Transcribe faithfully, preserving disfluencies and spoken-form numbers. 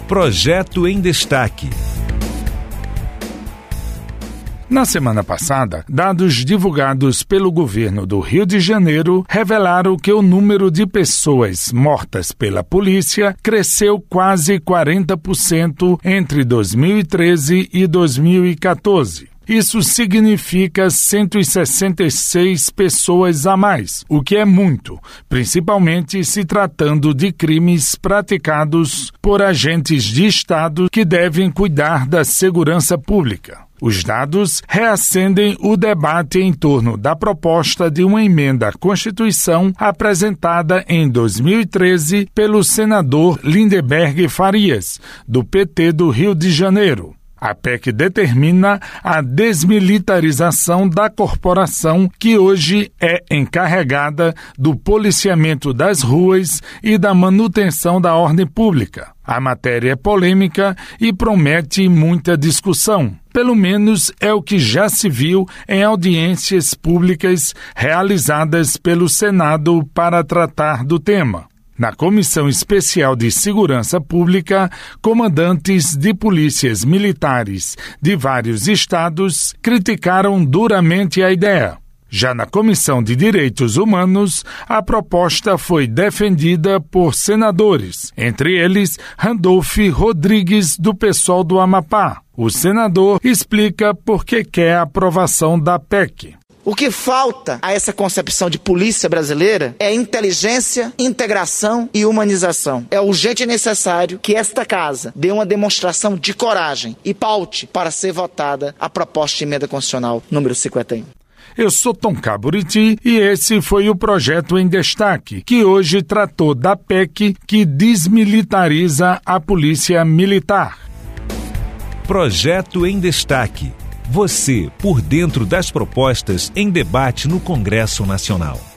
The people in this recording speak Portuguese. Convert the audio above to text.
Projeto em Destaque. Na semana passada, dados divulgados pelo governo do Rio de Janeiro revelaram que o número de pessoas mortas pela polícia cresceu quase quarenta por cento entre dois mil e treze e dois mil e quatorze. Isso significa cento e sessenta e seis pessoas a mais, o que é muito, principalmente se tratando de crimes praticados por agentes de Estado que devem cuidar da segurança pública. Os dados reacendem o debate em torno da proposta de uma emenda à Constituição apresentada em dois mil e treze pelo senador Lindenberg Farias, do P T do Rio de Janeiro. A P E C determina a desmilitarização da corporação que hoje é encarregada do policiamento das ruas e da manutenção da ordem pública. A matéria é polêmica e promete muita discussão. Pelo menos é o que já se viu em audiências públicas realizadas pelo Senado para tratar do tema. Na Comissão Especial de Segurança Pública, comandantes de polícias militares de vários estados criticaram duramente a ideia. Já na Comissão de Direitos Humanos, a proposta foi defendida por senadores, entre eles Randolph Rodrigues, do PSOL do Amapá. O senador explica por que quer a aprovação da P E C. O que falta a essa concepção de polícia brasileira é inteligência, integração e humanização. É urgente e necessário que esta casa dê uma demonstração de coragem e paute para ser votada a proposta de emenda constitucional número cinquenta e um. Eu sou Tom Caburiti e esse foi o Projeto em Destaque, que hoje tratou da P E C que desmilitariza a Polícia Militar. Projeto em Destaque. Você por dentro das propostas em debate no Congresso Nacional.